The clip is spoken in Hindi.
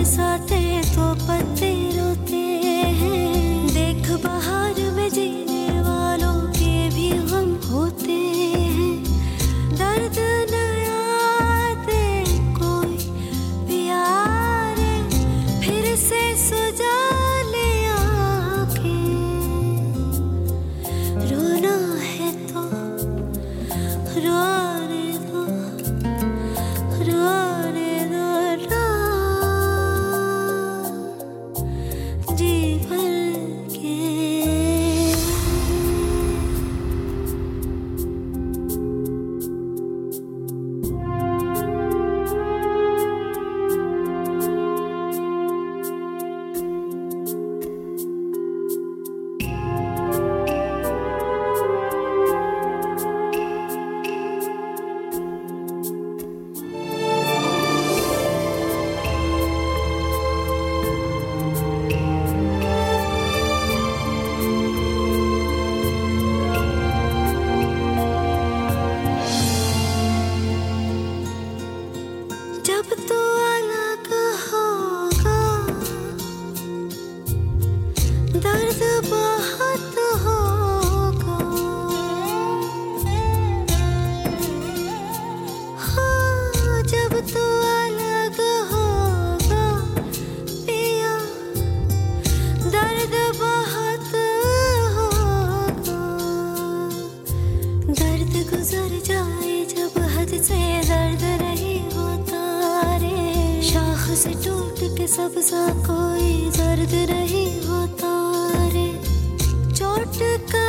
बरसाते तो पत्ते रोते हैं। देख बहार में जीने वालों के भी हम होते हैं। दर्द नया दे कोई प्यारे, फिर से सुजा ले आके। रोना है तो रोने दो, रोने दो ना, जी भर के। जब तू अलग होगा दर्द बहुत होगा। हाँ, जब तू अलग होगा पिया दर्द बहुत होगा। दर्द गुजर जाए जब हद से दर्द नहीं होता रे। शाख से टूट के सब्ज़ा कोई दर्द नहीं होता रे। चोट का